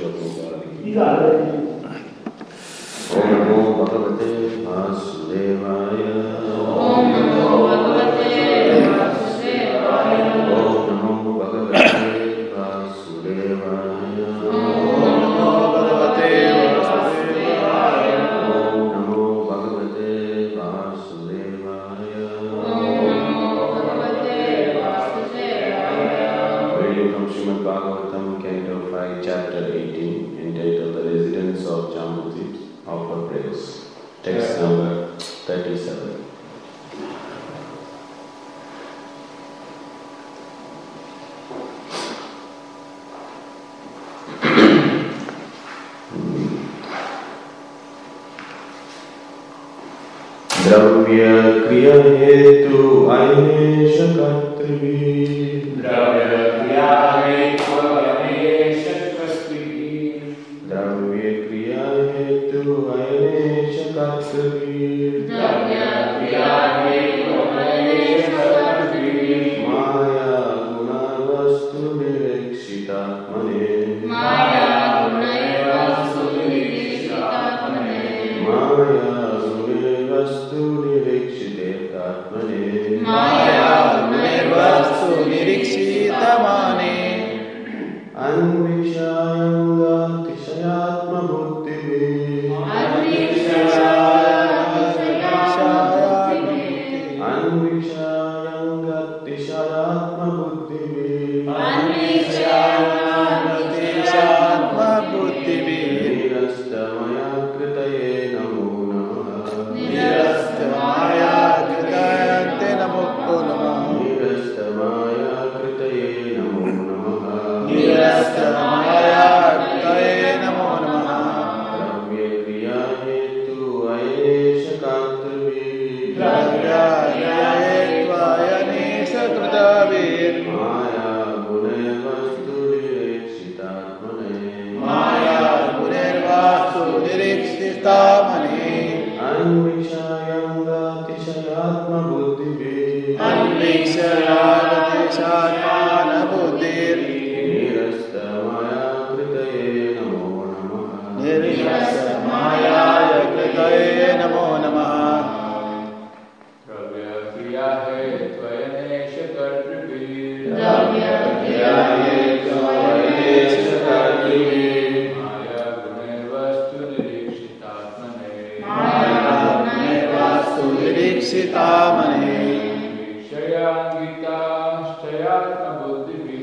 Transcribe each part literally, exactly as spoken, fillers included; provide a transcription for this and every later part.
Om Namo Bhagavate Vasudevaya. Om Namo Bhagavate Vasudevaya. Om Namo Bhagavate Vasudevaya. Om Namo Bhagavate Vasudevaya. Om Namo Bhagavate Vasudevaya. Om Namo Bhagavate Vasudevaya. Reading from Srimad Bhagavatam, Canto five, Chapter eighteen, entitled The Residence of Jambudvipa, offer prayers. Text number thirty-seven. Dravya kriya hetu ayenesha kartrivi. Dravya kriya hetu ayenesha kartrivi. Dravya kriya hetu ayenesha kartrivi. Dravya kriya hetu ayenesha kartrivi. Maya guna vastu nirikshitaatmane. Maya gunaiva sudirikshitatmane. Maya vastu nirikshitaatmane. Maya gunaiva sudirikshitamane. Anvishayanga tishayatma buddhivi. Anvishayanga tishayatma buddhivi. Nirastamaya kritaye namo namaha. Nirastamaya kritaye namo namaha. Dravya kriya hetu ayenesha kartrivi. Maya gunaya vastu nirikshitaatmane. Anvishayanga tishayatma buddhivi. Nirastamaya kritaye namo namaha. Dravya kriya hetu ayenesha kartrivi. Dravya kriya hetu ayenesha kartrivi. Maya gunaiva sudirikshitatmane. Maya gunaiva sudirikshitamane. Vikshayangita shayatma buddhivi.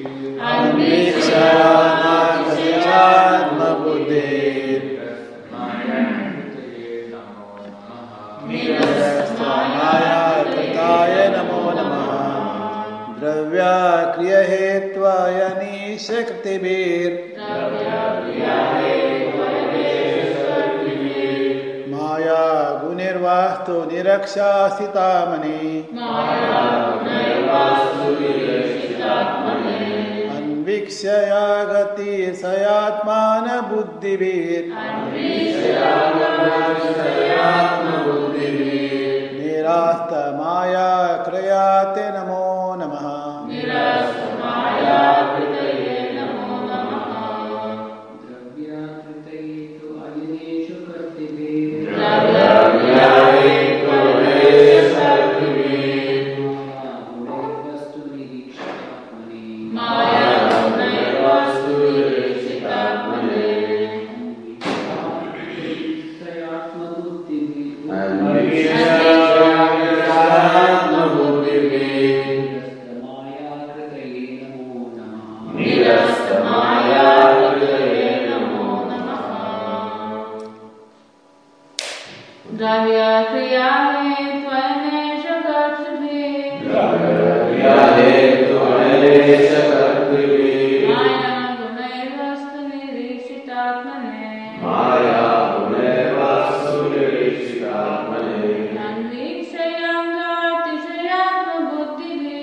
Anvikshayatma buddhir. Maya kritaye namo namaha. Nirastamaya kritaye namo namaha. Dravya kriya hetva ayenesha kartrivir. Maya gunirvastu nirikshasitamane. Anvikshayagati sayatmana buddhivir. Nirastamaya kriyate namo namaha. Dravya kriya hetu ayenesha kartrivi. Maya gunaiva sudirikshitatmane. Anvikshayanga tishayatma buddhivi.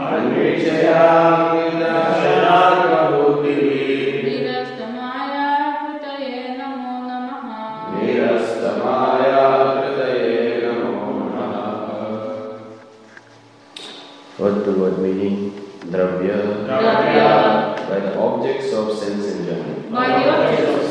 Nirastamaya kritaye namo namaha. Word to word meaning. Dravya, Dravya, by the objects of sense enjoyment. by the objects of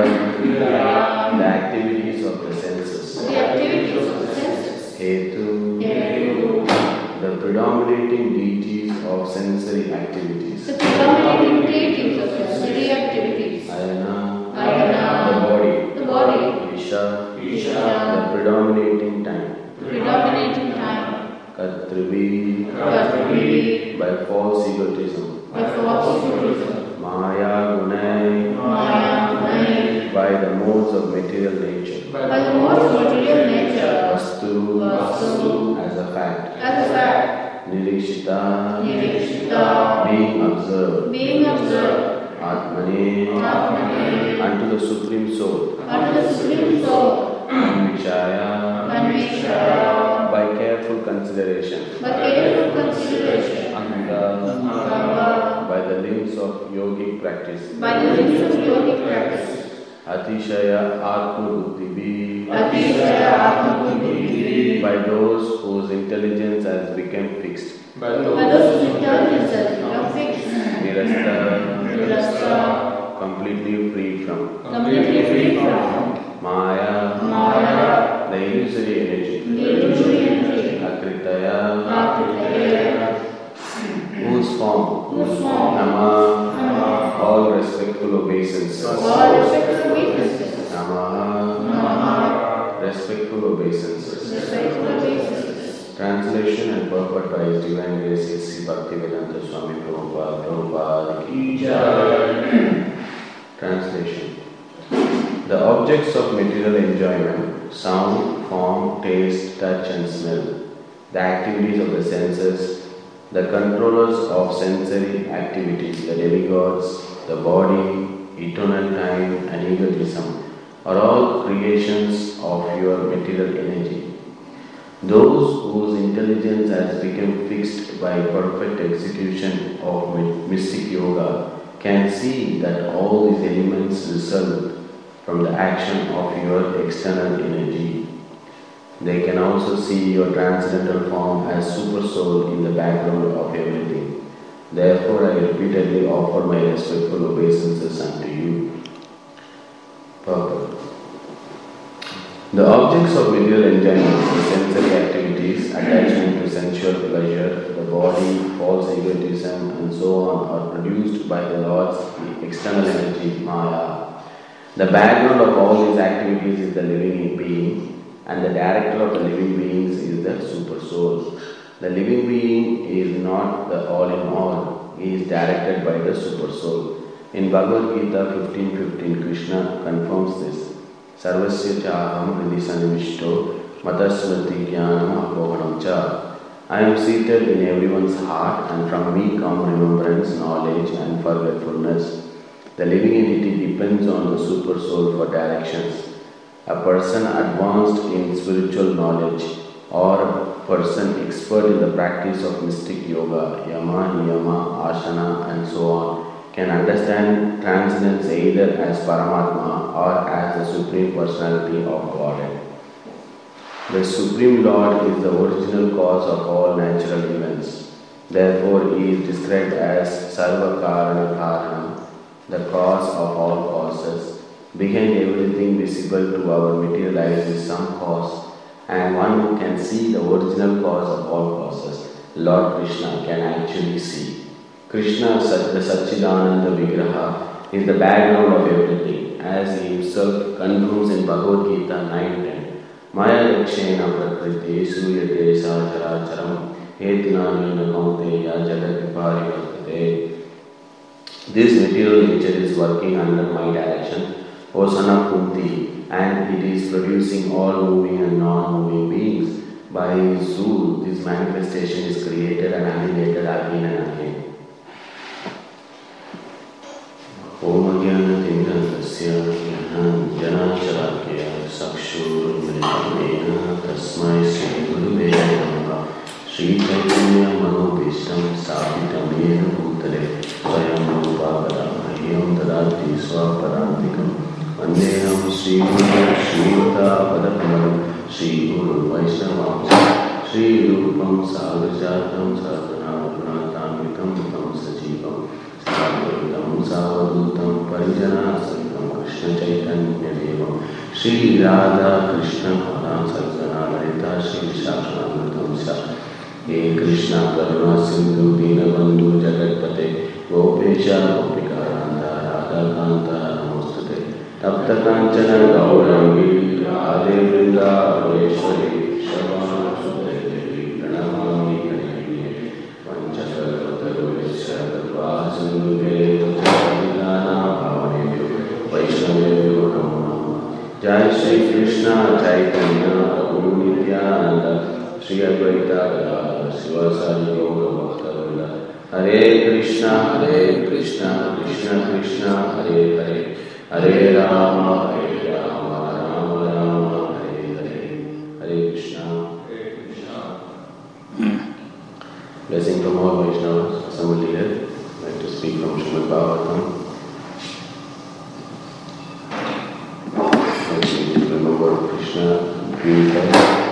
Kriya, the activities of the senses. The activities of the senses. Hetu, Hetu, the predominating deities of sensory activities. the predominating deities of sensory activities. Ayana, Ayana, the body. the body. Isha, Isha, the predominating time. the predominating time. Katrivi, Katrivi, by false egotism. by false egotism. Maya Gunai, Maya, Gunai, by the modes of material nature. by the modes of material nature. Vastu, Vastu, as a fact. as a fact. Nirikshita, Nirikshita, being observed. being observed. Atmane, Atmane, unto the Supreme Soul. unto the Supreme Soul. Anvichaya, Anvishaya, by careful consideration. by careful consideration. Anga, Anga, by the limbs of yogic practice. by the means of yogic practice. Atishaya Atma Buddhi, Atishaya Atma-buddhi, by those whose intelligence has become fixed. by by those those whose intelligence has become fixed. Nirasta, Nirasta, completely free from completely free from Maya, Maya, the illusory energy. the illusory energy. Akritaya, Akritaya, whose form, whose form, Nama, Nama, all respectful obeisances. all respectful weaknesses. Nama, Nama, respectful obeisances. respectful obeisances. Translation and purport by His Divine Grace Sri Bhaktivedanta Swami Prabhupada, Prabhupada ki jai. Translation. The objects of material enjoyment, sound, form, taste, touch and smell, the activities of the senses, the controllers of sensory activities, the demigods, the body, eternal time and egotism, are all creations of your material energy. Those whose intelligence has become fixed by perfect execution of mystic yoga can see that all these elements result from the action of your external energy. They can also see your transcendental form as super soul in the background of everything. Therefore, I repeatedly offer my respectful obeisances unto you. Purport. The objects of material enjoyment, the sensory activities, attachment to sensual pleasure, the body, false egotism, and so on, are produced by the Lord's external energy, Maya. The background of all these activities is the living being, and the director of the living beings is the super soul. The living being is not the all in all, he is directed by the super soul. In Bhagavad Gita fifteen fifteen, Krishna confirms this. Sarvasya chaham hridhi sanivishto matasmriti jnanam apohanam cha. I am seated in everyone's heart, and from me come remembrance, knowledge and forgetfulness. The living entity depends on the super soul for directions. A person advanced in spiritual knowledge or a person expert in the practice of mystic yoga, yama, niyama, asana and so on can understand transcendence either as Paramatma or as the Supreme Personality of Godhead. The Supreme Lord is the original cause of all natural events. Therefore, He is described as Sarva Karana Karanam, the cause of all causes. Behind everything visible to our material eyes is some cause, and one can see the original cause of all causes. Lord Krishna can actually see. Krishna, the Satchidananda Vigraha, is the background of everything, as he himself confirms in Bhagavad Gita nine ten. Maya yakshena prakriti suyate sacharacharam etinanena kaunteya jagatiparivarte. This material nature is working under my direction, O son of Kunti, and it is producing all moving and non-moving beings. By His rule, this manifestation is created and annihilated again and again. Om Jnana Tindrasya Jnana Jana Shalakya Sakshur Mritamena Tasmai Sri Gurave Namaha Sri Chaitanya Manobhishtam Sthapitam Yena Bhutale Swayam Rupa Padam Tadati Swapadantikam Vandeham Sri Guru Sri Yuta Padakamalam Sri Guru Vaishnavamsa Sri Rupam Sagajatam Sadhana Pranatamitam Tam Sajivam Sadhutam Savadutam Parijana Sankam Krishna Chaitanya Shri Radha Krishna Param Sajjana Lalita Shri Vishakhanamritam Sya He Krishna Karuna Sindhu Dinabandhu Jagatpate Gopesha Gopika Randa Radha Kanta Namostate Tapta Kanchana Gaurangi Radhe Vrinda Veshwari Shavana Sudhe Devi Pranamami Kanyaye Panchakarvataru Vishyagatva Sindhu Devu Jadilana Bhavanebhyo Vaishnavebhyo Namo Namaha Jai Shri Krishna Chaitanya Prabhu Nityananda Shri Advaita Gadadhara Sivasari Yoga Bhakta Hare Krishna Hare Krishna Krishna Krishna Hare Hare Hare Rama Hare Rama Rama Rama Hare Hare Hare Krishna Hare Krishna. Blessing from all Vaishnavas assembled here. I'd like to speak from Srimad Bhagavatam. Remember Krishna purified.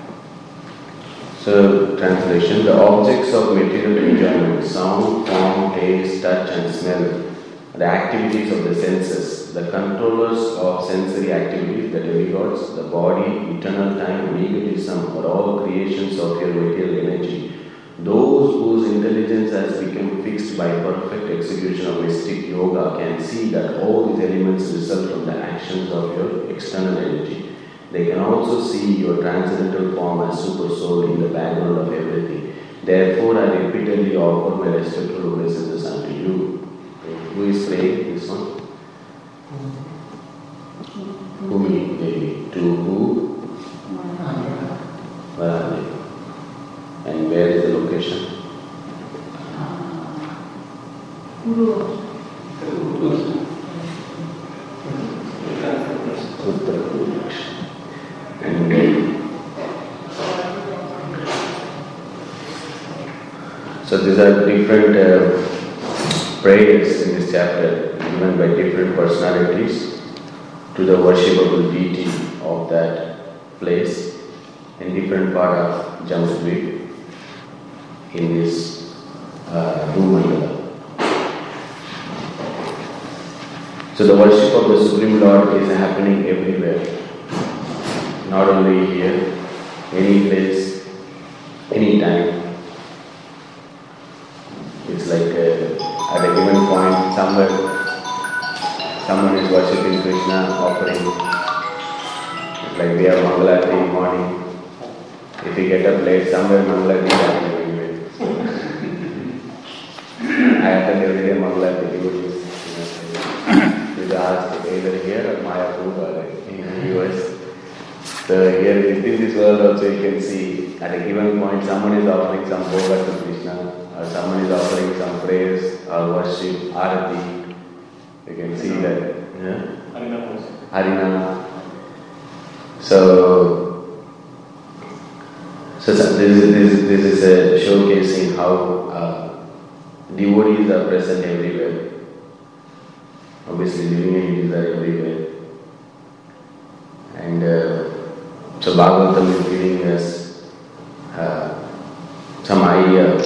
So, translation: the objects of material enjoyment, sound, form, taste, touch and smell, the activities of the senses, the controllers of sensory activities, the demigods, the body, eternal time and egotism are all creations of your material energy. Those whose intelligence has become fixed by perfect execution of mystic yoga can see that all these elements result from the actions of your external energy. They can also see your transcendental form as super soul in the background of everything. Therefore, I repeatedly offer my respectful obeisances unto you. Who is praying this one? Kumi Devi. To who? Varahadevi. And where is the location? Uttar Pradesh. And then, so these are different uh, prayers in this chapter given by different personalities to the worshipable deity of that place in different part of Jamshedpur in this uh, Bhumandala. So the worship of the Supreme Lord is happening everywhere. Not only here, any place, any time. It's like uh, at a given point, somewhere, someone is worshipping Krishna, offering. It's like we have Mangalarti in the morning. If you get up late, somewhere Mangalarti is happening anyway. I attend every day Mangalarti devotees. You ask either here or Mayapur or in the U S. So here within this world also you can see at a given point someone is offering some bhoga to Krishna or someone is offering some praise or worship, arati. You can see that. Yeah? Harina. So, so this is, this, this is a showcasing how uh, devotees are present everywhere. Obviously living entities are everywhere. And uh, so Bhagavatam is giving us uh, some idea.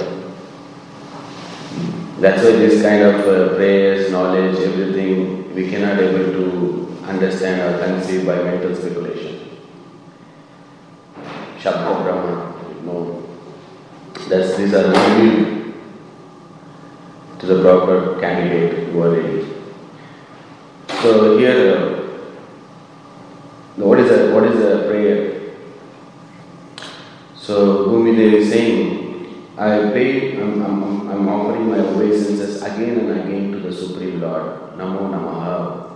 That's why this kind of uh, prayers, knowledge, everything, we cannot able to understand or conceive by mental speculation. Shabda Brahma, no. That's, these are revealed to the proper candidate who are ready. So here, uh, what is a what is a prayer? So Bhumi Devi is saying, I pay, I'm, I'm, I'm offering my obeisances again and again to the Supreme Lord, Namo Namaha.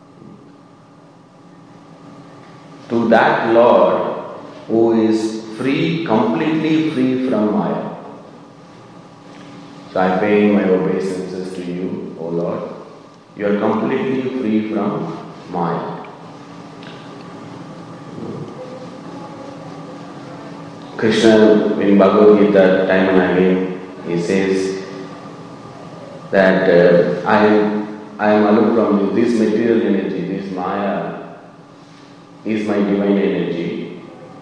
To that Lord who is free, completely free from Maya. So I pay my obeisances to you, O Lord. You are completely free from Maya. Krishna in Bhagavad Gita time and again he says that uh, I am I am aloof from this material energy, this Maya is my divine energy,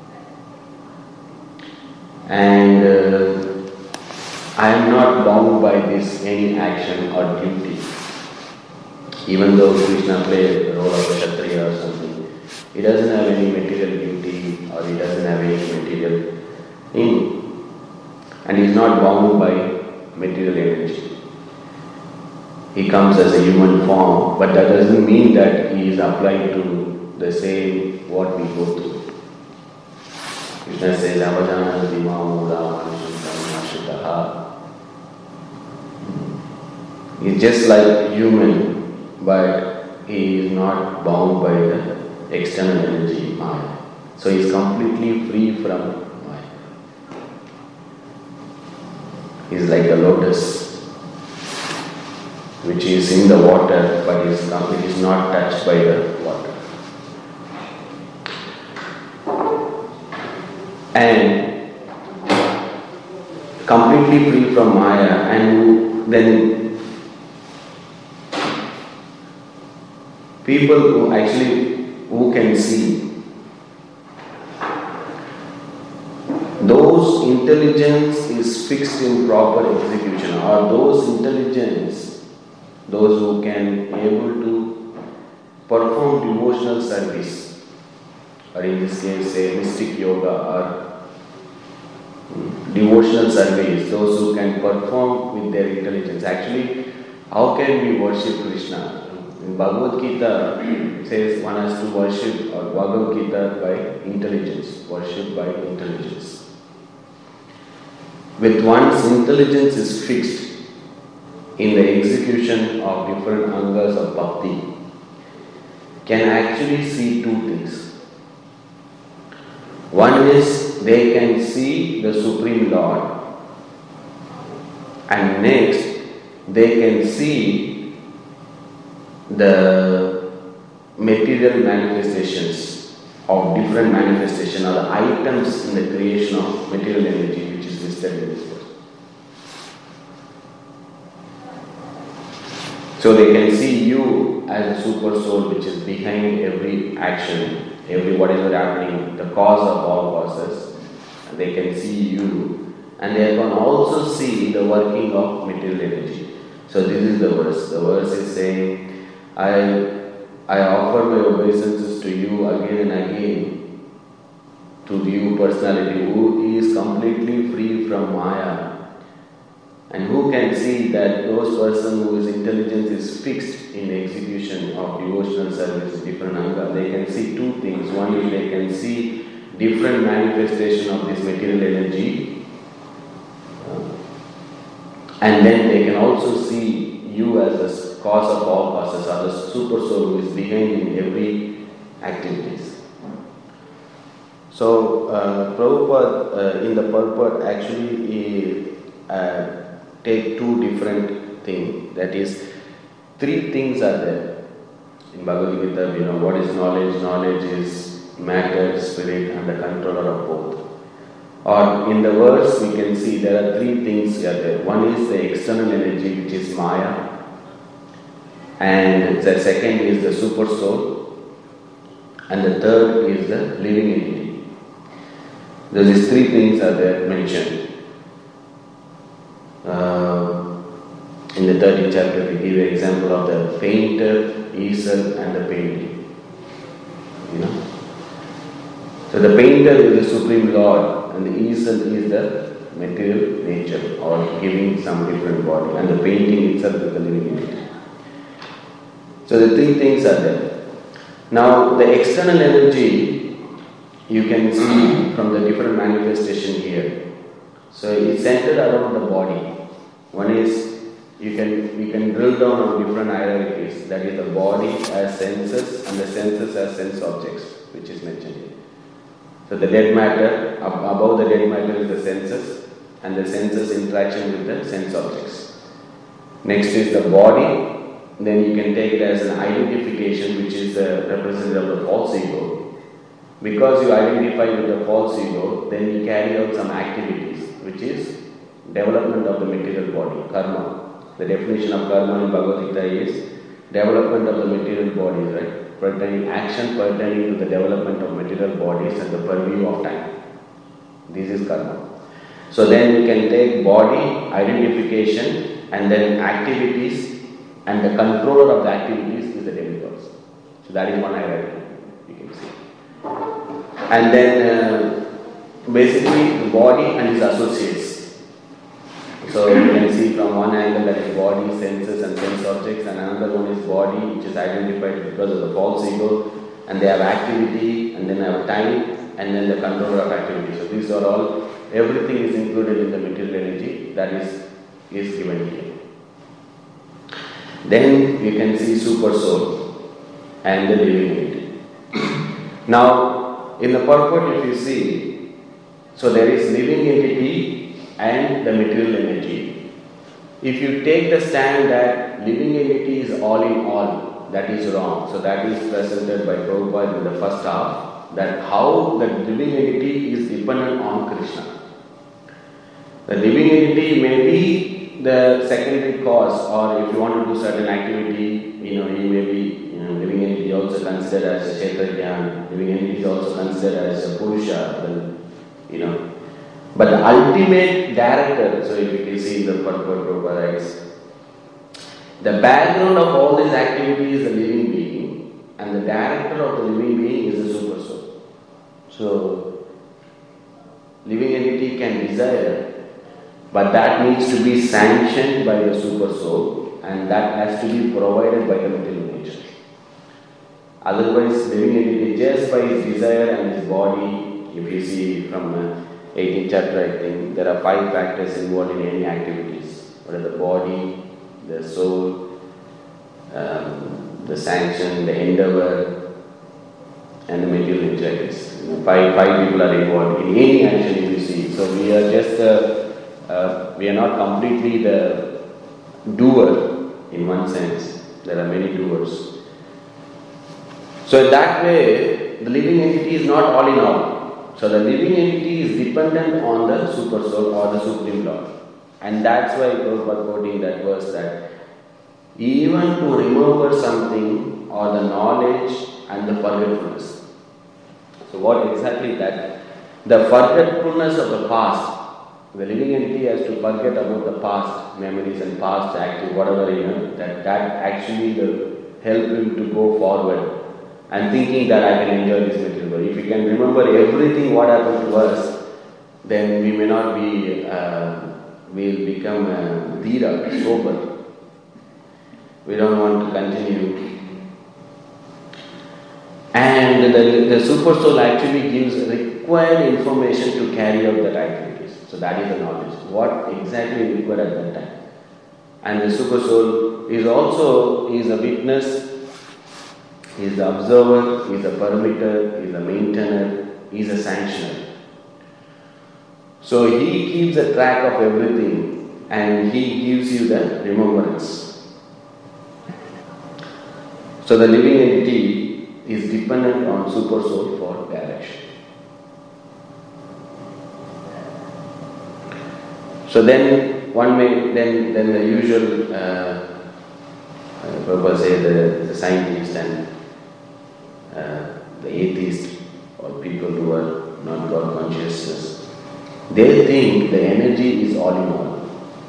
and uh, I am not bound by this any action or duty. Even though Krishna played the role of a Kshatriya or something, He doesn't have any material beauty or he doesn't have any material thing. And he is not bound by material energy. He comes as a human form, but that doesn't mean that he is applied to the same what we go through. Krishna says, Avajananti Mamura Manushantamashitaha. He is just like human, but he is not bound by the external energy, Maya. So he is completely free from Maya. He is like a lotus, which is in the water, but is it is not touched by the water. And completely free from Maya, and then people who actually who can see, those intelligence is fixed in proper execution, or those intelligence, those who can able to perform devotional service, or in this case say mystic yoga or devotional service, those who can perform with their intelligence. Actually, how can we worship Krishna? In Bhagavad Gita says one has to worship or Bhagavad Gita by intelligence, worship by intelligence. With one's intelligence is fixed in the execution of different angas of bhakti, can actually see two things. One is they can see the Supreme Lord, and next they can see the material manifestations of different manifestations or the items in the creation of material energy which is listed in this verse. So they can see you as a super soul which is behind every action, every whatever happening, the cause of all causes. And they can see you, and they can also see the working of material energy. So this is the verse. The verse is saying, I I offer my obeisances to you again and again, to you personality who is completely free from Maya, and who can see that those person whose intelligence is fixed in the execution of devotional service, different anga, they can see two things. One is they can see different manifestation of this material energy, and then they can also see you as the cause of all causes, or the super soul who is behind in every activities. So, uh, Prabhupada uh, in the purport actually he, uh, take two different things. That is, three things are there in Bhagavad Gita. You know what is knowledge? Knowledge is matter, spirit, and the controller of both. Or in the verse we can see there are three things here there. One is the external energy which is Maya, and the second is the super soul, and the third is the living entity. These three things are there mentioned. Uh, in the thirteenth chapter we give an example of the painter, easel, and the painting. You know. So the painter is the Supreme Lord, and the easel is the material nature, or giving some different body, and the painting itself is the living entity. So the three things are there. Now the external energy you can see from the different manifestation here. So it's centered around the body. One is you can you can drill down on different hierarchies. That is the body as senses and the senses as sense objects, which is mentioned here. So the dead matter, above the dead matter is the senses, and the senses interaction with the sense objects. Next is the body. Then you can take it as an identification, which is the representative of the false ego. Because you identify with the false ego, then you carry out some activities, which is development of the material body, karma. The definition of karma in Bhagavad Gita is development of the material bodies, right? Pertaining action pertaining to the development of material bodies and the purview of time. This is karma. So then you can take body, identification, and then activities, and the controller of the activities is the demigods. So that is one hierarchy. you can see. And then uh, basically the body and its associates. So you can see from one angle that is body, senses and sense objects, and another one is body, which is identified because of the false ego, and they have activity, and then have time, and then the controller of activity. So these are all, everything is included in the material energy that is, is given here. Then you can see super soul and the living entity. Now, in the purport if you see, so there is living entity and the material energy. If you take the stand that living entity is all in all, that is wrong. So that is presented by Prabhupada in the first half, that how the living entity is dependent on Krishna. The living entity may be the secondary cause, or if you want to do certain activity, you know, he may be, you know, living entity also considered as a Kshetrajna, living entity is also considered as a Purusha, well, you know. But the ultimate director, so if you can see in the purport Prabhupada writes, the background of all these activities is the living being, and the director of the living being is the super soul. So, living entity can desire, but that needs to be sanctioned by the super soul, and that has to be provided by the material nature. Otherwise, living entity just by his desire and his body, if you see from uh, eighteenth chapter, I think there are five factors involved in any activities. What are the body, the soul, um, the sanction, the endeavor, and the material nature. You know, five five people are involved in any action if you see. So we are just uh, uh, we are not completely the doer in one sense. There are many doers. So in that way, the living entity is not all in all. So the living entity is dependent on the super soul or the supreme Lord. And that's why Prabhupada quoting that verse that even to remember something or the knowledge and the forgetfulness. So what exactly that? The forgetfulness of the past. The living entity has to forget about the past memories and past active, whatever, you know, that, that actually will help him to go forward and thinking that I can enjoy this material world. If we can remember everything what happened to us, then we may not be, uh, we'll become uh, dhira, sober. We don't want to continue. And the, the super soul actually gives required information to carry out that activities. So that is the knowledge. What exactly is required at that time. And the super soul is also is a witness, is the observer, is a permitter, is a maintainer, is a sanctioner. So he keeps a track of everything and he gives you the remembrance. So the living entity is dependent on super soul for direction. So then one may, then, then the usual, uh, Prabhupada say the, the scientist and uh, the atheist or people who are not God consciousness, they think the energy is all in all.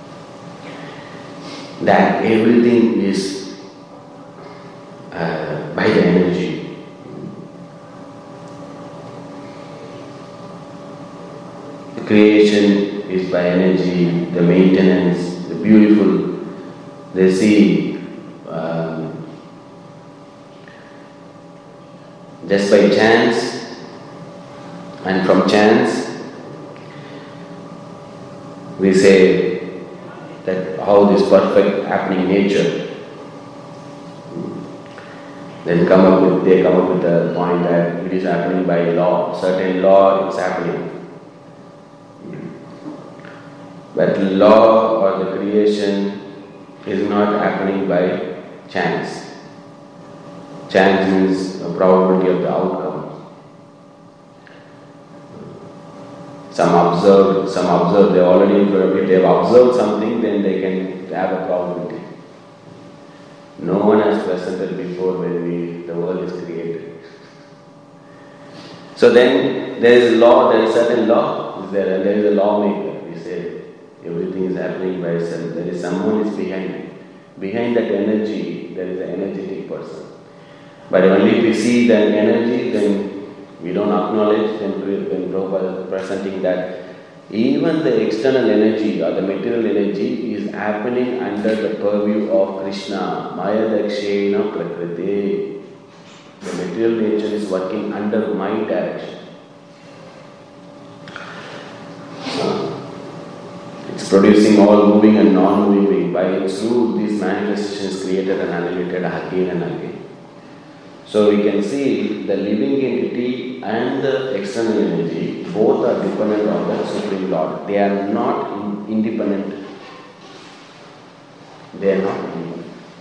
That everything is uh, by the energy. The creation is by energy, the maintenance, the beautiful, they see um, just by chance, and from chance we say that how this perfect happening nature, then come up with, they come up with the point that it is happening by law, certain law is happening. But law or the creation is not happening by chance. Chance means a probability of the outcome. Some observe, some observe, they already, if they have observed something, then they can have a probability. No one has presented before when we, the world is created. So then there is a law, there is certain law, is there, there is a lawmaker, we say. Everything is happening by itself. There is someone is behind it. Behind that energy, there is an energetic person. But only if we see that energy, then we don't acknowledge, then when Prabhupada is presenting that even the external energy or the material energy is happening under the purview of Krishna. Maya Dakshena Prakriti. The material nature is working under my direction. It's producing all moving and non-moving. By its rule, these manifestations created and annihilated again and again. So we can see the living entity and the external energy, both are dependent on the Supreme Lord. They are not in independent. They are not independent.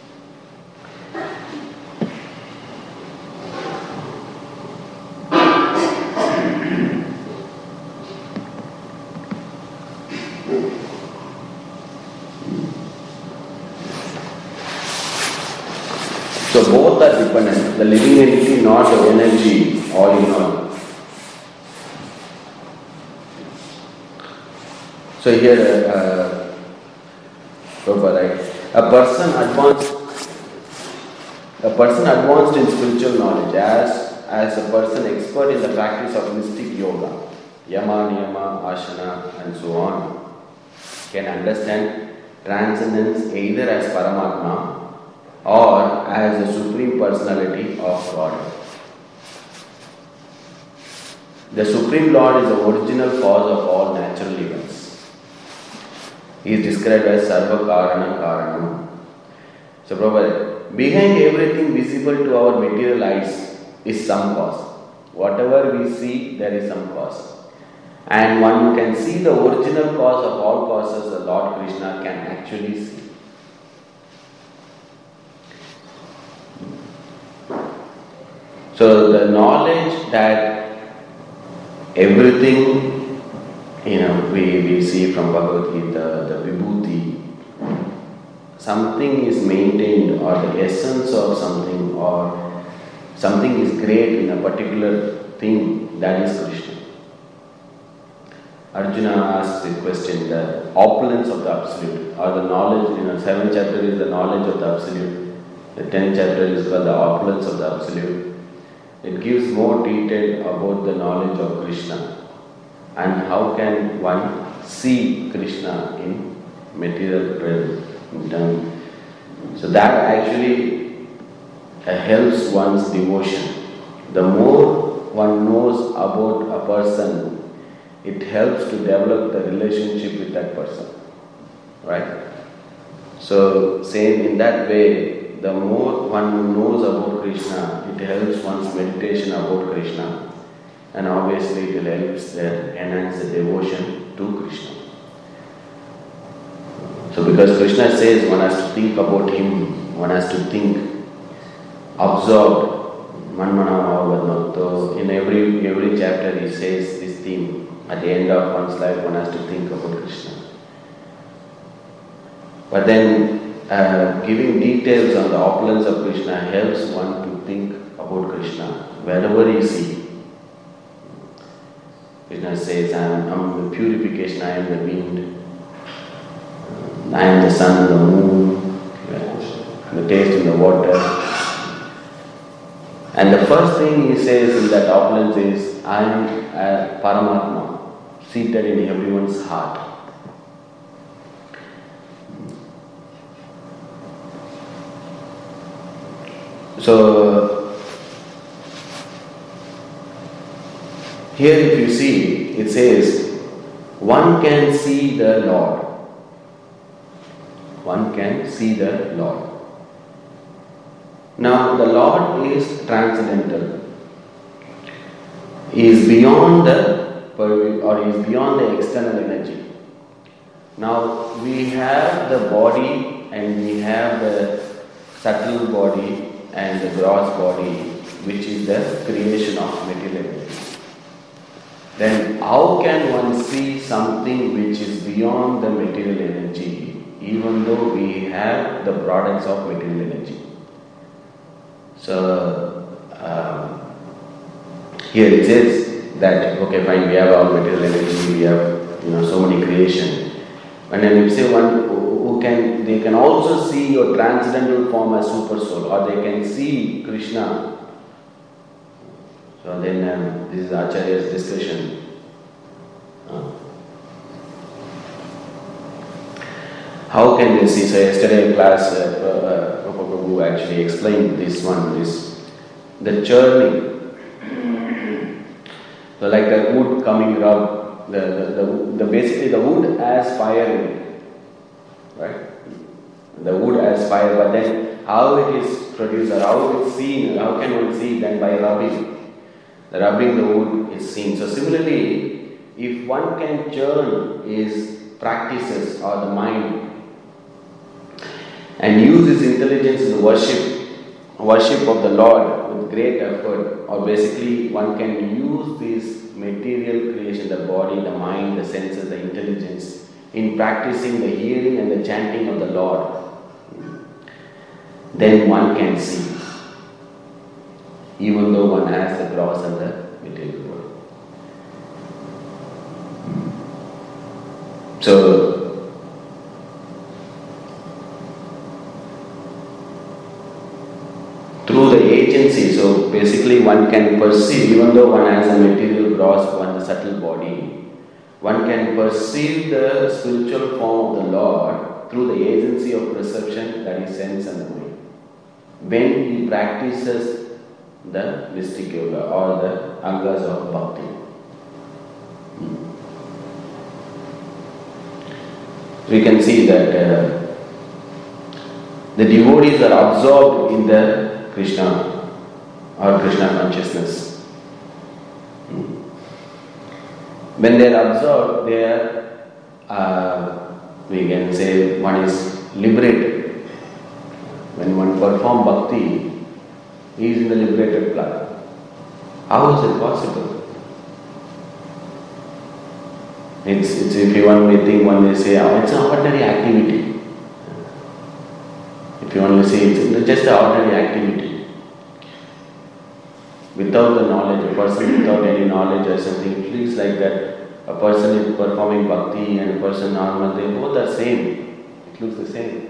So both are dependent. The living entity, not the energy, all in all. So here, uh, right? a person advanced, a person advanced in spiritual knowledge, as as a person expert in the practice of mystic yoga, yama, niyama, asana, and so on, can understand transcendence either as Paramatma or as the Supreme Personality of God. The Supreme Lord is the original cause of all natural events. He is described as Sarva Karana Karanam. So, Prabhupada, behind everything visible to our material eyes is some cause. Whatever we see, there is some cause. And one can see the original cause of all causes, the Lord Krishna can actually see. So the knowledge that everything, you know, we, we see from Bhagavad Gita, the Vibhuti, something is maintained, or the essence of something, or something is great in a particular thing, that is Krishna. Arjuna asks the question, the opulence of the Absolute, or the knowledge, you know, seventh chapter is the knowledge of the Absolute, the tenth chapter is called the opulence of the Absolute. It gives more detail about the knowledge of Krishna and how can one see Krishna in material realm. So that actually uh, helps one's devotion. The more one knows about a person, it helps to develop the relationship with that person. Right? So same in that way, the more one knows about Krishna, it helps one's meditation about Krishna, and obviously it helps them enhance the devotion to Krishna. So because Krishna says one has to think about Him, one has to think, absorbed, manmana. So in every every chapter He says this theme. At the end of one's life, one has to think about Krishna. But then Uh, giving details on the opulence of Krishna helps one to think about Krishna wherever you see. Krishna says, I am, I am the purification, I am the wind, I am the sun, the moon, the taste in the water. And the first thing he says in that opulence is, I am a Paramatma, seated in everyone's heart. So, here if you see, it says, one can see the Lord. One can see the Lord. Now, the Lord is transcendental. He is beyond the purview, or he is beyond the external energy. Now, we have the body and we have the subtle body and the gross body, which is the creation of material energy. Then how can one see something which is beyond the material energy, even though we have the products of material energy? So um, here it says that, okay, fine, we have all material energy, we have, you know, so many creation. And then you say one who can, they can also see your transcendental form as super soul, or they can see Krishna So then um, this is Acharya's discussion. Uh, how can we see? So yesterday in class, uh, uh, Prabhu actually explained this one, this the churning. So like the wood coming up, the, the, the, the basically the wood has fire in it, right? The wood has fire, but then how it is produced or how it's seen, how can one see it? Then by rubbing. The rubbing the wood is seen. So similarly, if one can churn his practices or the mind and use his intelligence in worship, worship of the Lord with great effort, or basically one can use this material creation, the body, the mind, the senses, the intelligence, in practicing the hearing and the chanting of the Lord, then one can see, even though one has the gross and the material world. So, through the agency, so basically one can perceive, even though one has a material gross, one the subtle body, one can perceive the spiritual form of the Lord through the agency of perception, that is sense and the mind. When he practices the mystic yoga or the angas of bhakti. We can see that uh, the devotees are absorbed in the Krishna or Krishna consciousness. When they are absorbed, they are, uh, we can say, one is liberated. When one performs bhakti, he is in the liberated plan. How is it possible? It's, it's if you only think, one may say, oh, it's an ordinary activity. If you only say it's just an ordinary activity. Without the knowledge, a person without any knowledge or something, it feels like that a person is performing bhakti and a person normal, they both are same. It looks the same.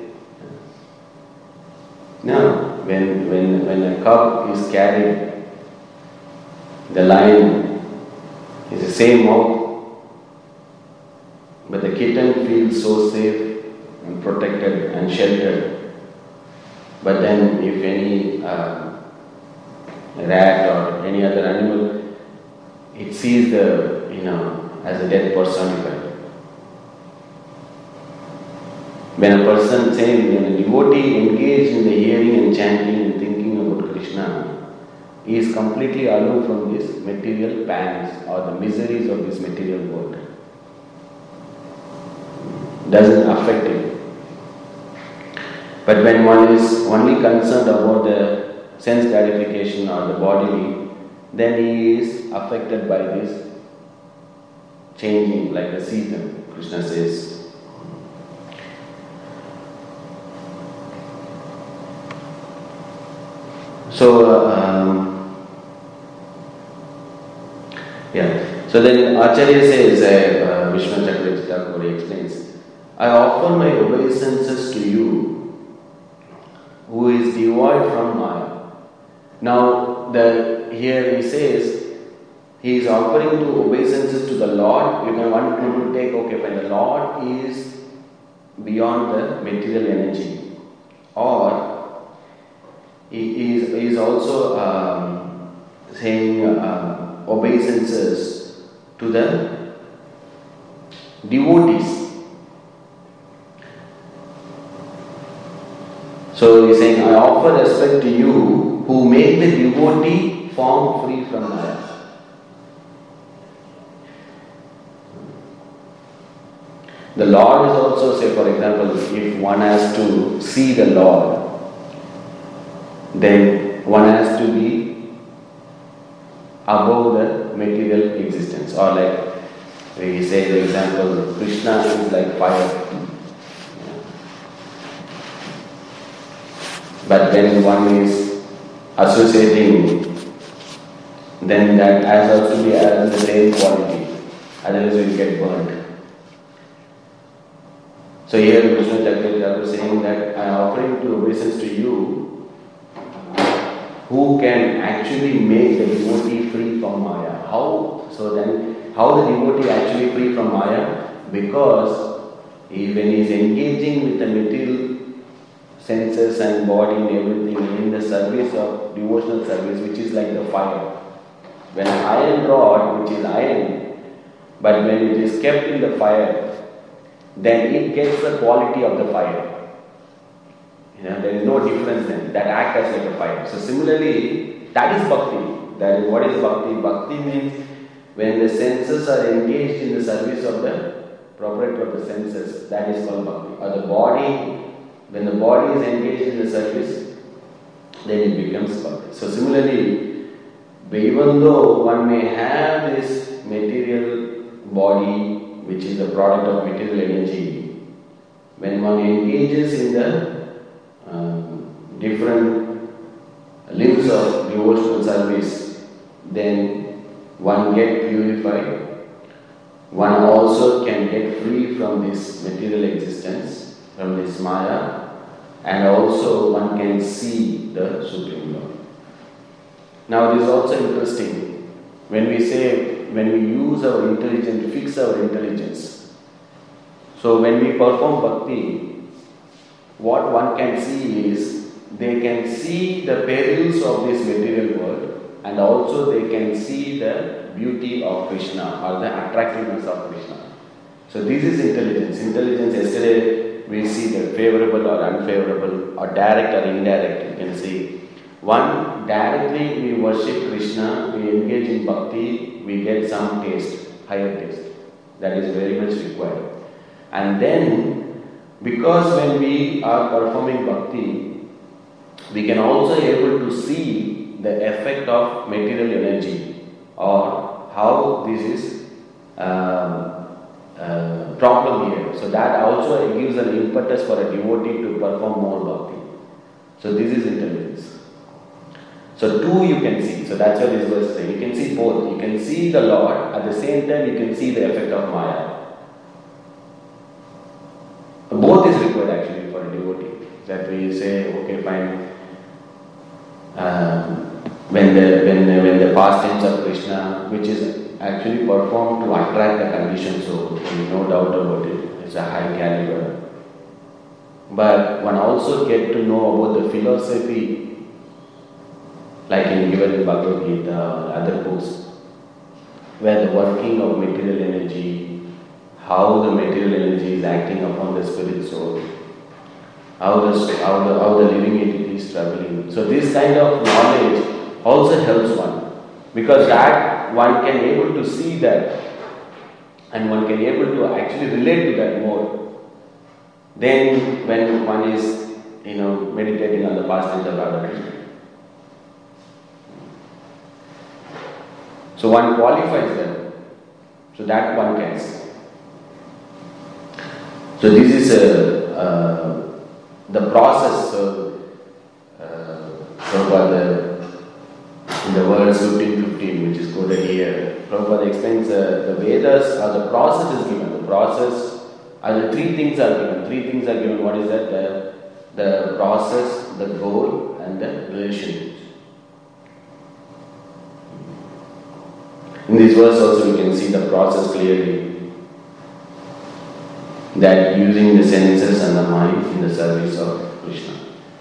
Now, when, when, when a cub is carried, the lion is the same mouth, but the kitten feels so safe and protected and sheltered. But then if any uh, rat or any other animal, it sees the, you know, as a death personified. When a person, say, when a devotee engaged in the hearing and chanting and thinking about Krishna, he is completely aloof from these material pangs or the miseries of this material world. Doesn't affect him. But when one is only concerned about the sense gratification or the bodily, then he is affected by this changing like the season, Krishna says. So, um, yeah. So then Acharya says, uh, uh, Vishnu Chakravarti Thakur explains, I offer my obeisances to you, who is devoid from Maya. Now, the here he says, he is offering to obeisances to the Lord. You can want to take, okay, when the Lord is beyond the material energy, or he is, he is also um, saying uh, obeisances to the devotees. So he is saying, I offer respect to you who make the devotee form free from Maya. The Lord is also, say for example, if one has to see the Lord, then one has to be above the material existence. Or like we say the example, Krishna is like fire. But when one is associating, then that has also be has the same quality. Otherwise we will get burnt. So here Vishnu Chakravarti is saying that I am offering to obeisance to you who can actually make the devotee free from Maya. How? So then, how the devotee actually free from Maya? Because he, when he is engaging with the material senses and body and everything in the service of devotional service, which is like the fire. When an iron rod, which is iron, but when it is kept in the fire, then it gets the quality of the fire. You know, there is no difference then. That acts as like a fire. So similarly, that is bhakti. That is what is bhakti. Bhakti means when the senses are engaged in the service of the proprietor of the senses, that is called bhakti. Or the body, when the body is engaged in the service, then it becomes bhakti. So similarly, even though one may have this material body, which is a product of material energy, when one engages in the um, different limbs of devotional service, then one gets purified. One also can get free from this material existence, from this Maya, and also one can see the Supreme Lord. Now it is also interesting, when we say, when we use our intelligence, fix our intelligence. So when we perform bhakti, what one can see is, they can see the perils of this material world, and also they can see the beauty of Krishna or the attractiveness of Krishna. So this is intelligence. Intelligence, yesterday we see the favorable or unfavorable, or direct or indirect, you can see. One, directly we worship Krishna, we engage in bhakti, we get some taste, higher taste. That is very much required. And then, because when we are performing bhakti, we can also able to see the effect of material energy, or how this is um, uh, problem here. So that also gives an impetus for a devotee to perform more bhakti. So this is intelligence. So two you can see. So that's what this verse is saying. You can see both. You can see the Lord, at the same time you can see the effect of Maya. Both is required actually for a devotee. That we say, okay, fine. Um, when the when the, when the pastimes of Krishna, which is actually performed to attract the conditioned soul, no doubt about it. It's a high caliber. But one also get to know about the philosophy, like in given in Bhagavad Gita or other books, where the working of material energy, how the material energy is acting upon the spirit soul, how the, how the, how the living entity is traveling. So this kind of knowledge also helps one, because that one can able to see that, and one can able to actually relate to that more. Then when one is, you know, meditating on the pastimes of Radha Krishna. So one qualifies them, so that one can see. So this is a, uh, the process. So, uh, Prabhupada, in the verse fifteen fifteen, which is quoted here, Prabhupada explains uh, the Vedas, or the process is given. The process, or the three things are given. Three things are given. What is that? The, the process, the goal, and the relationship. In this verse also we can see the process clearly, that using the senses and the mind in the service of Krishna.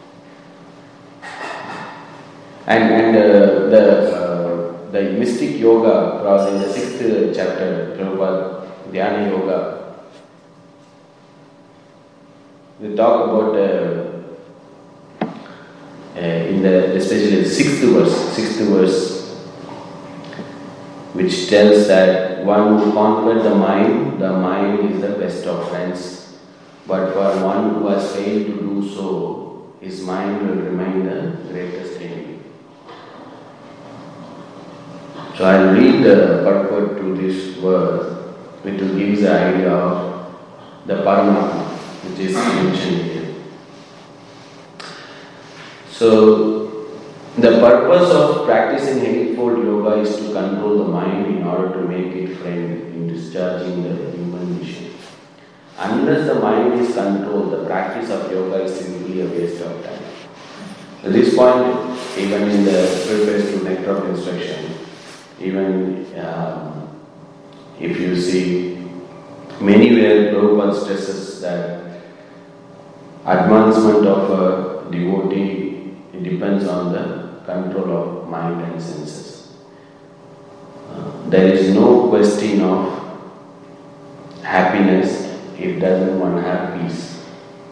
And, and uh, the, uh, the mystic yoga was in the sixth chapter, Prabhupada, Dhyana Yoga. They talk about, uh, uh, in the, especially the sixth verse, sixth verse, which tells that one who conquered the mind, the mind is the best of friends. But for one who has failed to do so, his mind will remain the greatest enemy. So I'll read the purport to this verse, which will give the idea of the Paramatma, which is mentioned here. So, the purpose of practicing eightfold yoga is to control the mind in order to make it friend in discharging the human mission. Unless the mind is controlled, the practice of yoga is simply a waste of time. At this point, even in the preface to Nectar of Instruction, even um, if you see many where Prabhupada stresses that advancement of a devotee, it depends on the control of mind and senses. Uh, there is no question of happiness if doesn't one have peace.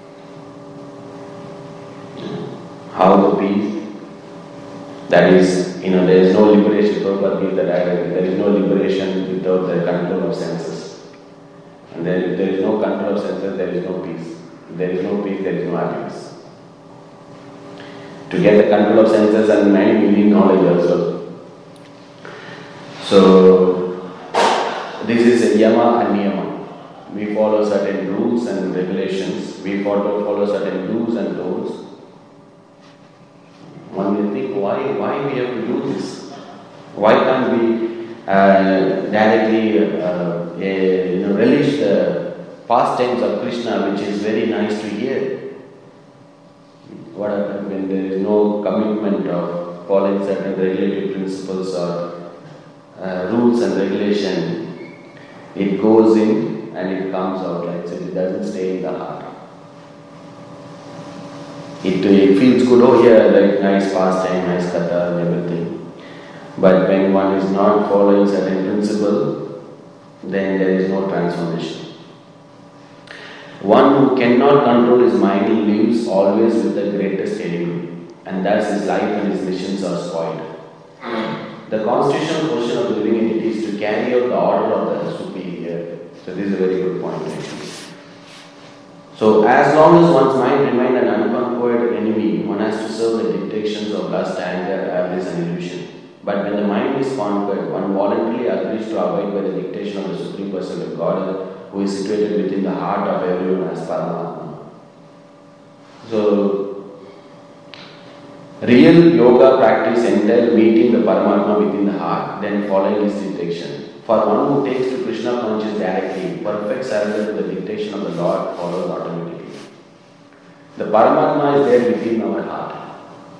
How the peace? That is, you know, there is no liberation. Prabhupada gives that idea. There is no liberation without the control of senses. And there, if there is no control of senses, there is no peace. If there is no peace, there is no happiness. To get the control of senses and mind, you need knowledge also. So, this is a yama and niyama. We follow certain rules and regulations. We follow, follow certain do's and don'ts. One will think, why, why we have to do this? Why can't we uh, directly uh, uh, you know, relish the pastimes of Krishna, which is very nice to hear? What happens when there is no commitment of following certain regulative principles or uh, rules and regulation? It goes in and it comes out, like so it doesn't stay in the heart. It, it feels good, oh yeah, like nice pastime, nice katha and everything. But when one is not following certain principle, then there is no transformation. One who cannot control his mind lives always with the greatest enemy, and thus his life and his missions are spoiled. The constitutional question of the living entity is to carry out the order of the superior. So this is a very good point actually. So as long as one's mind remains an unconquered enemy, one has to serve the dictations of lust, anger, avarice and illusion. But when the mind is conquered, one voluntarily agrees to abide by the dictation of the Supreme Person of God, who is situated within the heart of everyone as Paramatma. So, real yoga practice entails meeting the Paramatma within the heart, then following his dictation. For one who takes to Krishna conscious directly, perfect surrender to the dictation of the Lord follows automatically. The Paramatma is there within our heart.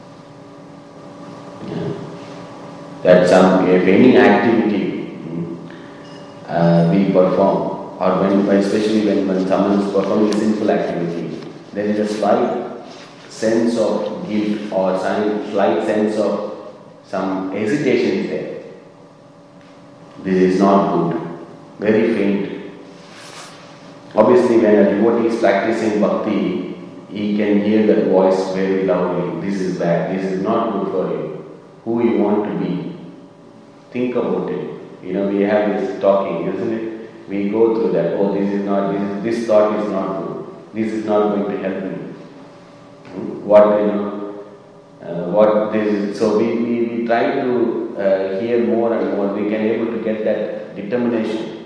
Yeah. That some, if any activity uh, we perform, or when, especially when, when someone is performing a sinful activity, there is a slight sense of guilt or some slight sense of some hesitation is there. This is not good, very faint. Obviously, when a devotee is practicing bhakti, he can hear that voice very loudly. This is bad, this is not good for you. Who you want to be. Think about it. You know, we have this talking, isn't it? We go through that. Oh, this is not, this, is, this thought is not good. This is not going to help me. What, you know, uh, what this is. So we, we, we try to uh, hear more and more. We can able to get that determination,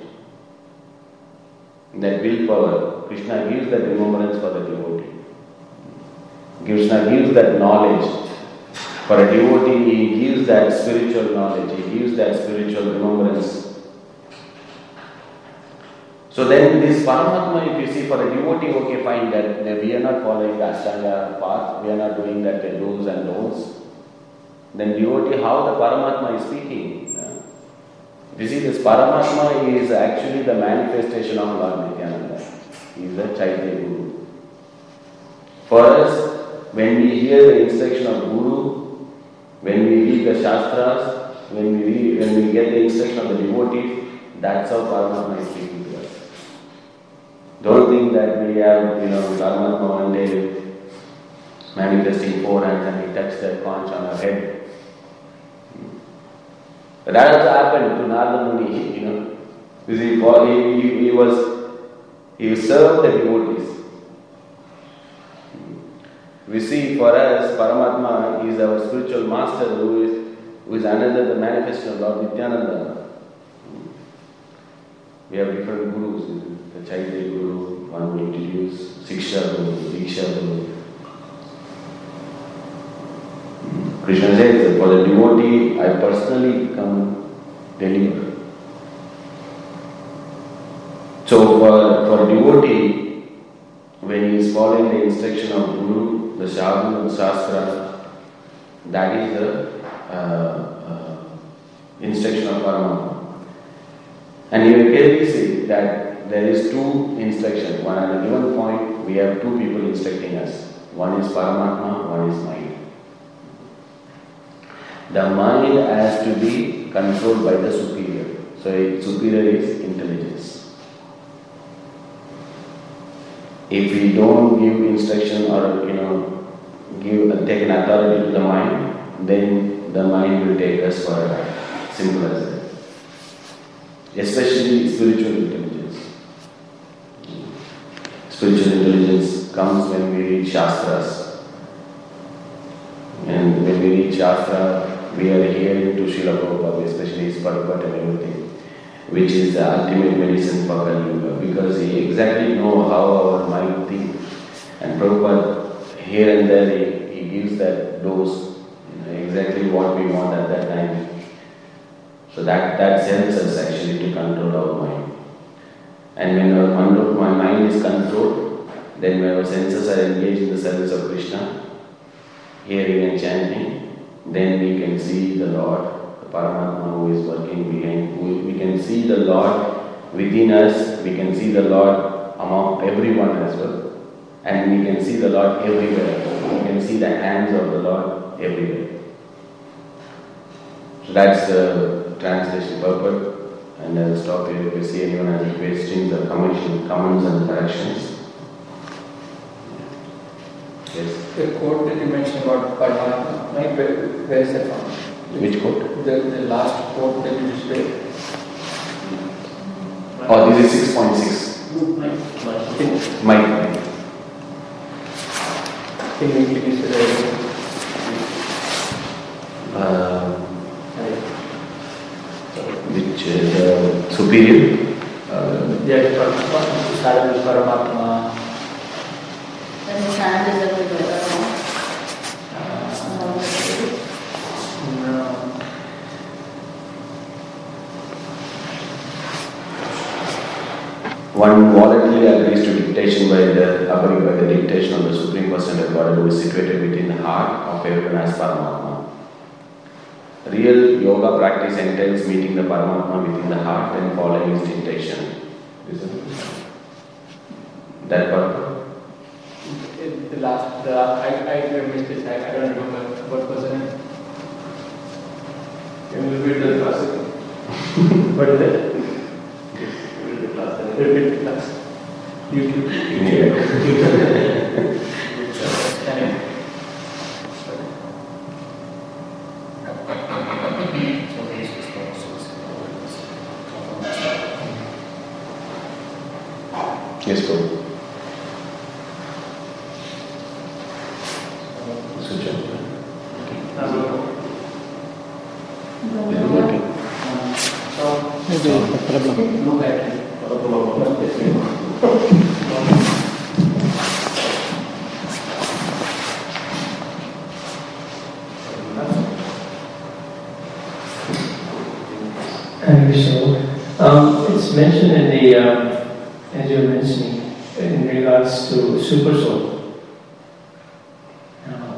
that willpower. Krishna gives that remembrance for the devotee. Krishna gives that knowledge. For a devotee, he gives that spiritual knowledge, he gives that spiritual remembrance. So then this Paramatma, if you see, for a devotee, okay, fine, that, that we are not following the Ashtanga path, we are not doing that the do's and don'ts. Then devotee, how the Paramatma is speaking? Yeah. You see, this Paramatma is actually the manifestation of Lord Nityananda. He is the Chaitanya Guru. For us, when we hear the instruction of Guru, when we read the Shastras, when we read, when we get the instruction of the devotees, that's how Paramatma is speaking to us. Don't think that we have, you know, Paramatma one day manifesting four hands and he touched the conch on our head. But that also happened to Narada Muni, you know. You see, for he, he, he was, he served the devotees. We see for us, Paramatma is our spiritual master who is, who is another the manifestation of Lord Nityananda. We have different gurus, the Chaitanya Guru, one who introduced Siksha Guru, Diksha Guru. Krishna says, for the devotee, I personally come deliver. So for, for a devotee, when he is following the instruction of Guru, the Sadhu and Shastra, That is the uh, uh, instruction of Paramatma. And you can clearly see that there is two instructions. One at a given point, we have two people instructing us. One is Paramatma, one is mind. The mind has to be controlled by the superior. So superior is intelligence. If we don't give instruction or you know give take an authority to the mind, then the mind will take us for a ride. Simple as that. Especially spiritual intelligence. Spiritual intelligence comes when we read Shastras. And when we read Shastra, we are hearing to Srila Prabhupada, especially his purport and everything, which is the ultimate medicine for Kali Yuga, because he exactly knows how our mind thinks. And Prabhupada, here and there, he, he gives that dose, you know, exactly what we want at that time. So that, that helps us actually to control our mind. And when our mind, my mind is controlled, then when our senses are engaged in the service of Krishna, hearing and chanting, then we can see the Lord, the Paramatma who is working behind. We, we can see the Lord within us, we can see the Lord among everyone as well. And we can see the Lord everywhere. We can see the hands of the Lord everywhere. So that's the translation purport. And I'll stop here if you see anyone has any questions or comments, comments and corrections. Yes. The quote that you mentioned about Paramatma, where, where is that from? Which quote? The, the last quote that you just read. Oh, this is six point six. Mic. Mic. Can you please say that? Uh, which uh, the superior? Uh, Yeah, Paramatma, Paramatma. Then the sand is a good weather. No. One voluntarily agrees to dictation by the above by the dictation of the Supreme Personality of God, who is situated within the heart of everyone as Paramatma. Real yoga practice entails meeting the Paramatma within the heart and following his dictation. Isn't it? That part? The last, the last, I, I missed it, I, I don't remember what was it. Can you repeat the class? What is it? Repeat the class. Repeat the class. YouTube. YouTube. Yes, go. Switch on. Is it working? So, Maybe a problem. look at it. Thank you, so. Um, it's mentioned in the, um, as you were mentioning, in regards to super soul. Uh,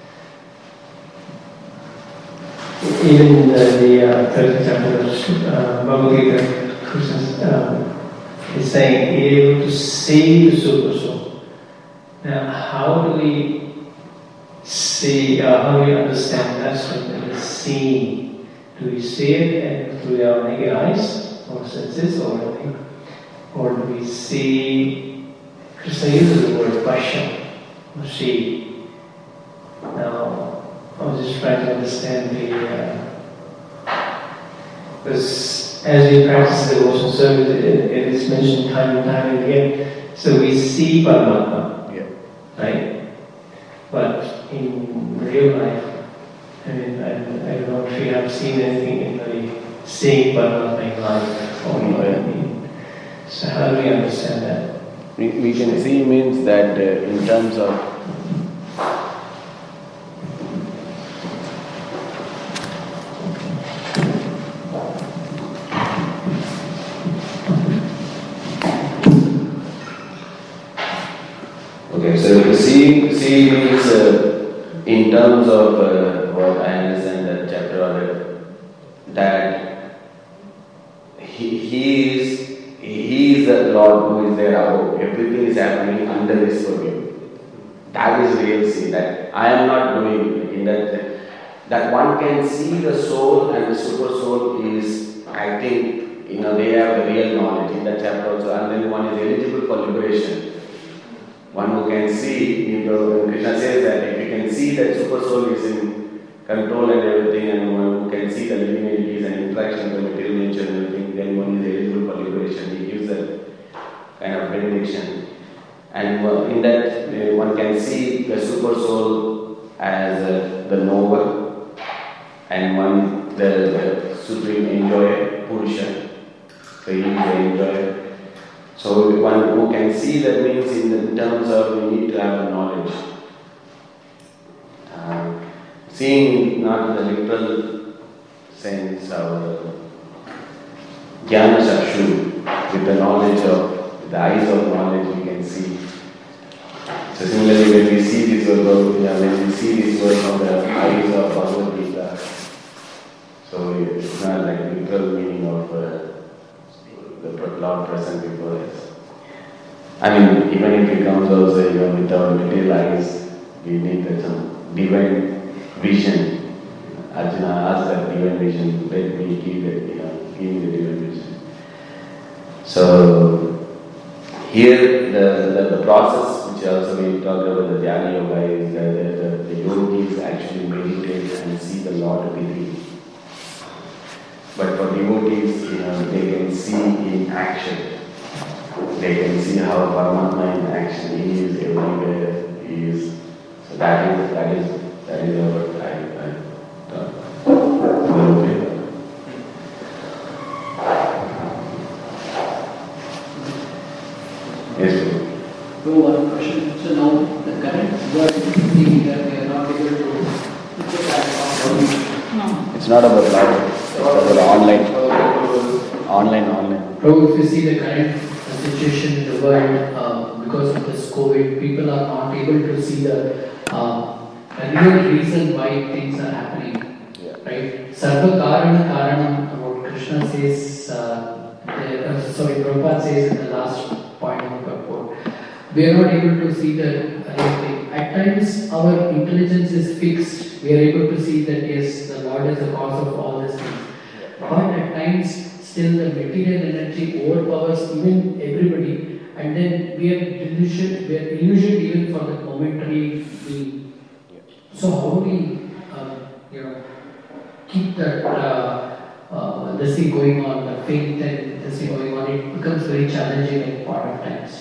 even the, the uh, third chapter of uh, Bhagavad Gita, Krishna um, is saying, able to see the super soul. Now, how do we see, uh, how do we understand that something is seen? Do we see it and through our naked eyes or senses, or do we, or do we see? Krishna uses the word pasha, or see. Now, I was just trying to understand the. Uh, because as we practice devotional service, it, it is mentioned time and time and again. So we see Paramatma, Yeah. right? But in real life, I mean, I, I don't know if you have seen anything in the seeing Paramatma in life. Or, No, yeah. I mean, so how do we understand that? We, we can see means that uh, in terms of okay, so see, see means uh, in terms of uh, that he, he is he is the Lord who is there above. Everything is happening under His purview. That is real see. That I am not doing in that. That one can see the soul and the super soul is acting. You know, they have the real knowledge in that chapter also, and then one is eligible for liberation. One who can see, you know, Krishna says that if you can see that super soul is in control and everything, and one who can see the living entities and interaction with the material nature and everything, then one is eligible for liberation. He gives that kind of benediction. And in that, one can see the super soul as uh, the knower, and one the, the supreme enjoyer, Purusha. So he is the enjoyer. So one who can see that means in terms of we need to have knowledge. Uh, seeing not the literal sense of Jnana Chakshu, with the knowledge of, with the eyes of knowledge we can see. So similarly when we see this word, when we see this word from the eyes of Bhagavad Gita, so it's not like literal meaning of uh, the Lord present before us. I mean, even if it comes also, you know, with our material eyes, we need some divine vision. Arjuna asked that divine vision, let me give it, you know, give me the divine vision. So, here the, the, the process which also we talked about the Dhyana Yoga is that the, the, the yogis actually meditate and see the Lord within. But for devotees, you know, they can see in action. They can see how Paramatma in action, He is everywhere, He is. So that is that is that is what I I thought. Yes, please. So one question. So now the current world thinking that we are not able to put the back on. It's not about life. It's about online. Online, online. Prabhu, if you see the current situation in the world, uh, because of this COVID, people are not able to see the uh, real reason why things are happening. Yeah. Right? Sarva Karana Karanam, what Krishna says, uh, the, uh, sorry, Prabhupada says in the last point of the purport. We are not able to see the real thing. At times, our intelligence is fixed. We are able to see that yes, the Lord is the cause of all these things. But at times, still the material energy overpowers even everybody, and then we are delusioned, we are illusioned even for the momentary being. So how do we, uh, you know, keep that uh, uh, this thing going on, the faith and this thing going on? It becomes very challenging at part of times.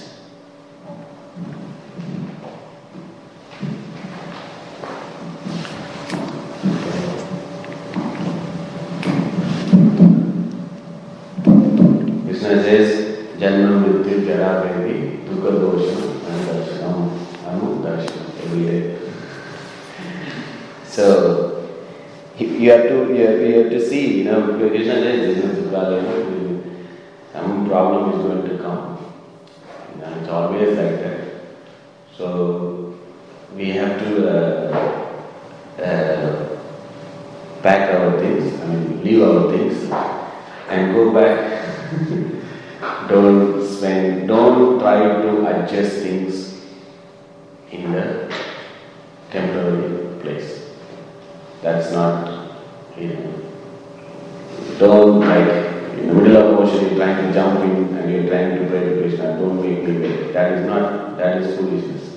Krishna says, Janma Mrityu Jara Bhevi Dukha Dosham and Darshanam Anu Darshanam every day. So you have to you have, you have to see, you know, Krishna says this is Dukha, you know, some problem is going to come. You know, it's always like that. So we have to uh, uh, pack our things, I mean leave our things and go back. Don't spend, don't try to adjust things in the temporary place. That's not, you know, don't like, in the middle of ocean you're trying to jump in and you're trying to pray to Krishna, don't make me wait. That is not, that is foolishness.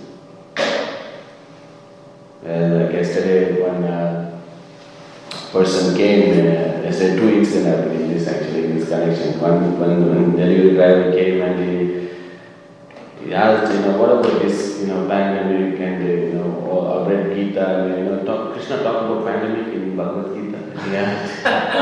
Well, like yesterday one uh, person came, uh, I said two weeks in happened in this actually, in this connection. One, one, one delivery driver came and he, he asked, you know, what about this, you know, pandemic and, uh, you know, or I read Gita and, you know, talk, Krishna talked about pandemic in Bhagavad Gita. He asked,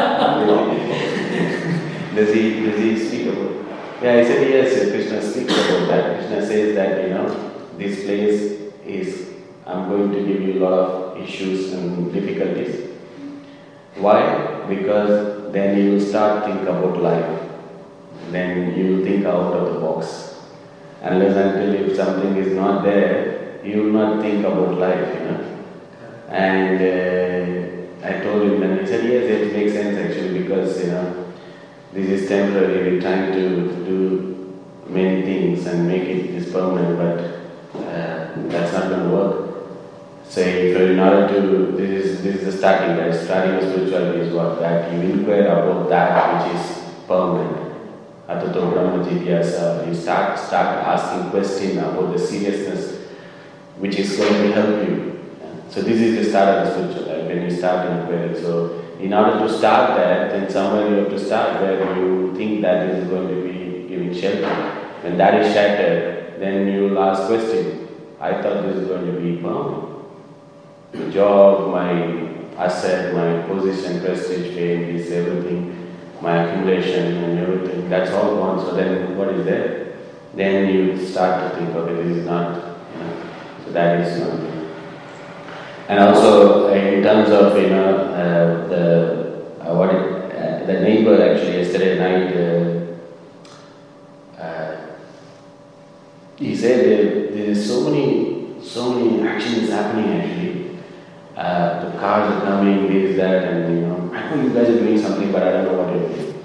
does he, does he speak about? Yeah, I said, yes, Krishna speaks about that. Krishna says that, you know, this place is, I'm going to give you a lot of issues and difficulties. Why? Because then you will start think about life. Then you will think out of the box. Unless until if something is not there, you will not think about life, you know. And uh, I told him, and he said, yes, it makes sense actually, because is temporary, we're trying to do many things and make it this permanent, but uh, that's not going to work. So if in order to, this is, this is the starting, right? Starting of spirituality is what? That you inquire about that which is permanent. Atato Brahma Jigyasa, you start, start asking questions about the seriousness which is going to help you. So this is the start of the spiritual life, when you start inquiring. So in order to start that, then somewhere you have to start where you think that is going to be giving shelter. When that is shattered, then you will ask question. I thought this is going to be permanent. My job, my asset, my position, prestige, fame, this everything, my accumulation and everything, that's all gone. So then what is there? Then you start to think, okay, this is not, you know, so that is not. And also in terms of, you know, uh, the, uh, what it, uh, the neighbor actually yesterday night, uh, uh, he said there, there is so many, so many actions happening actually. Uh, the cars are coming, this, that, and you know, I know you guys are doing something, but I don't know what you're doing.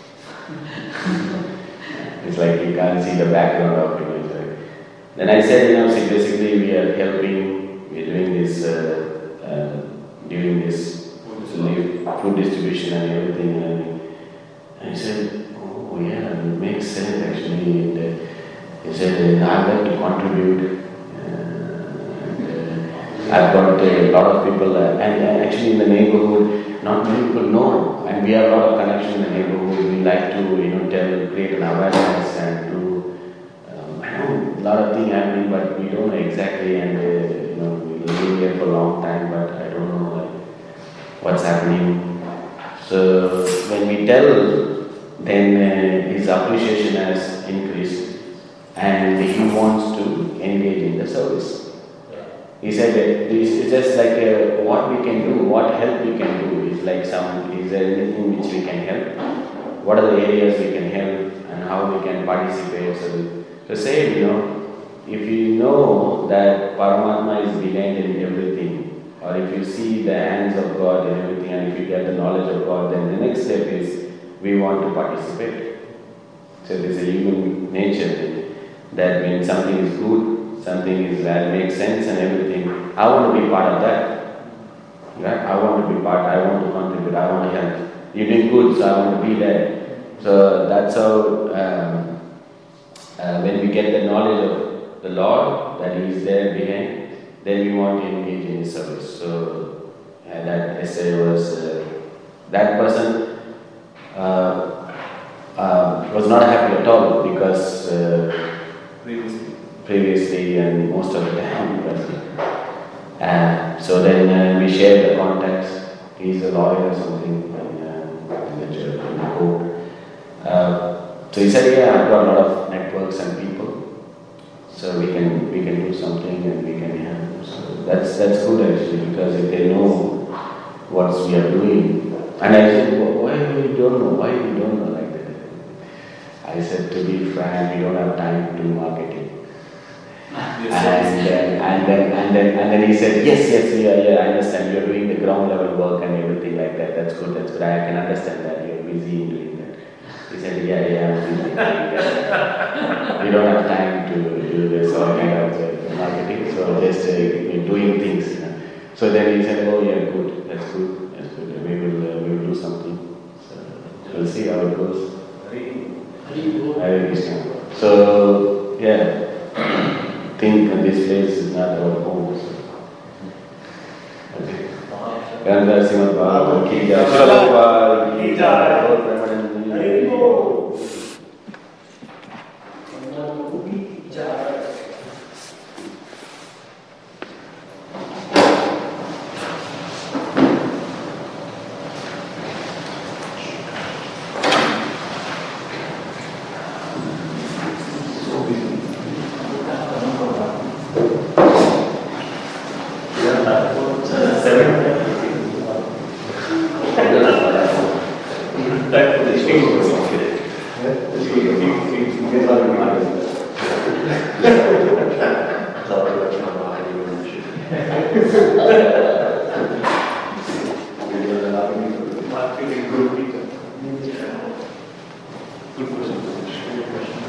It's like you can't see the background of it. Like. Then I said, you know, see, basically we are helping, we are doing this, uh, uh, doing this food distribution and everything. And I said, oh yeah, it makes sense actually. And, uh, he said, I'd like to contribute. I've got a lot of people, uh, and uh, actually in the neighborhood, not many people know, and we have a lot of connection in the neighborhood. We like to, you know, tell, create an awareness and do. Um, I know a lot of things happening, but we don't know exactly, and uh, you know, we've been here for a long time, but I don't know like, what's happening. So when we tell, then uh, his appreciation has increased, and he wants to engage in the service. He said that it's just like uh, what we can do, what help we can do. Is like some, is there anything which we can help? What are the areas we can help and how we can participate? So, so say, you know, if you know that Paramatma is behind in everything, or if you see the hands of God in everything, and if you get the knowledge of God, then the next step is we want to participate. So there's a human nature that when something is good, something is that makes sense and everything, I want to be part of that. Right? I want to be part, I want to contribute, I want to help. You're doing good, so I want to be there. So that's how, um, uh, when we get the knowledge of the Lord, that He is there behind, then we want to engage in His service. So uh, that essay was, uh, that person uh, uh, was not happy at all because uh, previously. previously and most of the time. Uh, so then uh, we shared the contacts. He's a lawyer or something in, uh, in the church, in the court. Uh, so he said, yeah, I've got a lot of networks and people, so we can we can do something and we can help. So that's that's good actually, because if they know what we are doing. And I said, why we don't know? Why we don't know like that? I said, to be frank, we don't have time to do marketing. And then, and then and then and then he said, yes, yes, yeah, yeah, I understand. You're doing the ground level work and everything like that. That's good, that's good. I can understand that. You're busy in doing that. He said, yeah, yeah, I'm busy in doing that. We don't have time to do this all kind of uh, marketing, so just uh, we're doing things. You know. So then he said, oh yeah, good, that's good, that's good. We will uh, we will do something. So we'll see how it goes. Hare Krishna. So yeah. Think that this place is not our home. Okay. Ganga Srimad Bhagavatam Ki Jai, Prabhupada Ki Jai, Lord Premanand Ki Jai. Good question. Good question.